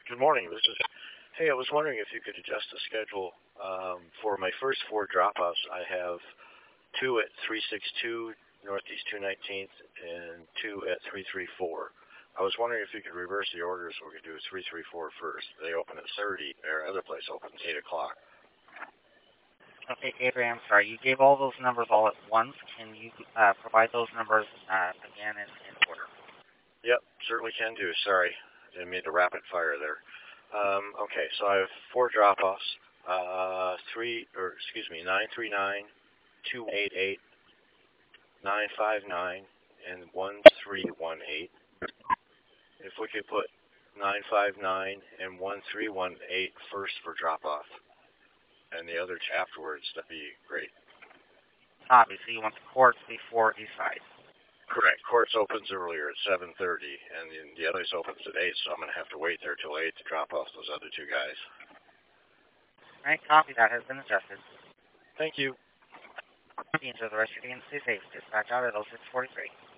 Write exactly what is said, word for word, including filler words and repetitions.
Good morning. This is. Hey, I was wondering if you could adjust the schedule um, for my first four drop-offs. I have two at three sixty-two Northeast two nineteenth and two at three thirty-four. I was wondering if you could reverse the orders. We could do three thirty-four first. They open at thirty. Our other place opens eight o'clock. Okay, Avery, I'm sorry. You gave all those numbers all at once. Can you uh, provide those numbers uh, again in, in order? Yep, certainly can do. Sorry, I didn't mean to rapid fire there. Um, okay, so I have four drop-offs. Uh, three, or excuse me, nine three nine, two eight eight, nine five nine, and one three one eight. If we could put nine five nine and one three one eight first for drop-off, and the other afterwards, that'd be great. Copy. So you want the courts before each side. Correct. Courts opens earlier at seven thirty, and the, the others opens at eight, so I'm going to have to wait there till eight to drop off those other two guys. All right, copy. That has been adjusted. Thank you. Enjoy the rest of your day and stay safe. Dispatch out at oh six forty-three.